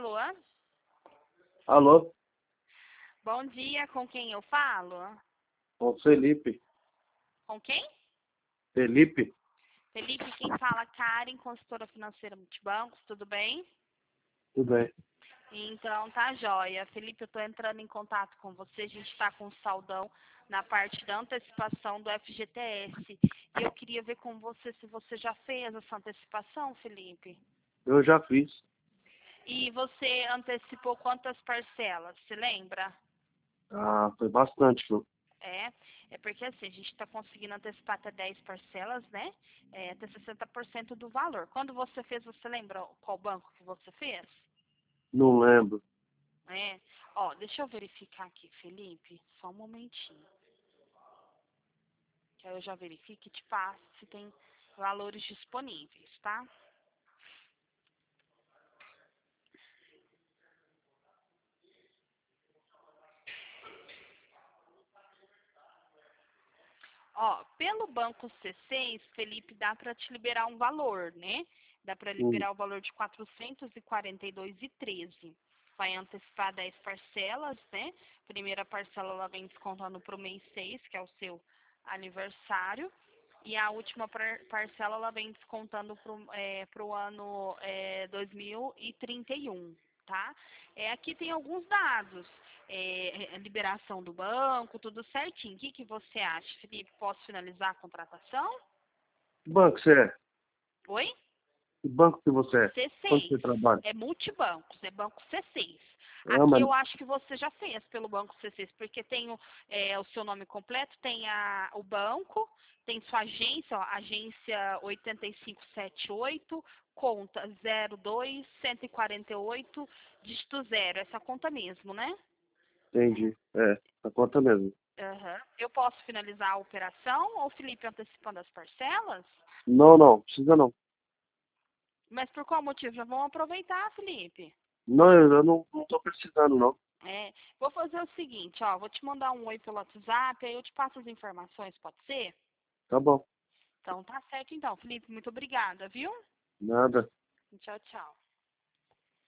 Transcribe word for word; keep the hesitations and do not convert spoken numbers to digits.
Alô? Alô? Bom dia, com quem eu falo? Com Felipe. Com quem? Felipe? Felipe, quem fala? Karen, consultora financeira Multibancos, tudo bem? Tudo bem. Então, tá joia. Felipe, eu tô entrando em contato com você, a gente tá com saldão na parte da antecipação do F G T S. E eu queria ver com você se você já fez essa antecipação, Felipe. Eu já fiz. E você antecipou quantas parcelas, se lembra? Ah, foi bastante, viu? É, é porque assim, a gente está conseguindo antecipar até dez parcelas, né? É, até sessenta por cento do valor. Quando você fez, você lembra qual banco que você fez? Não lembro. É, ó, deixa eu verificar aqui, Felipe, só um momentinho. Que aí eu já verifico e te passo se tem valores disponíveis, tá? Ó, pelo banco C seis, Felipe, dá para te liberar um valor, né? Dá para Hum, liberar o valor de quatrocentos e quarenta e dois e treze. Vai antecipar dez parcelas, né? Primeira parcela ela vem descontando para o mês seis, que é o seu aniversário. E a última par- parcela ela vem descontando para o ano é, dois mil e trinta e um, tá? É, aqui tem alguns dados. É, é, liberação do banco, tudo certinho. O que, que você acha, Felipe? Posso finalizar a contratação? que banco você é? Oi? Que banco que você é? Onde C seis. você trabalha? É multibancos, é banco C seis. Ah, Aqui mas eu acho que você já fez pelo banco C seis, porque tem o, é, o seu nome completo, tem a, o banco, tem sua agência, ó, agência oito cinco sete oito, conta zero dois um quatro oito, dígito zero. Essa conta mesmo, né? entendi. É, a conta mesmo. Aham. Eu posso finalizar a operação ou o Felipe antecipando as parcelas? Não, não, precisa não. Mas por qual motivo? Já vamos aproveitar, Felipe. Não, eu, eu não, não tô precisando, não. É, vou fazer o seguinte, ó, vou te mandar um oi pelo WhatsApp, aí eu te passo as informações, pode ser? Tá bom. Então tá certo então, Felipe, muito obrigada, viu? Nada. Tchau, tchau.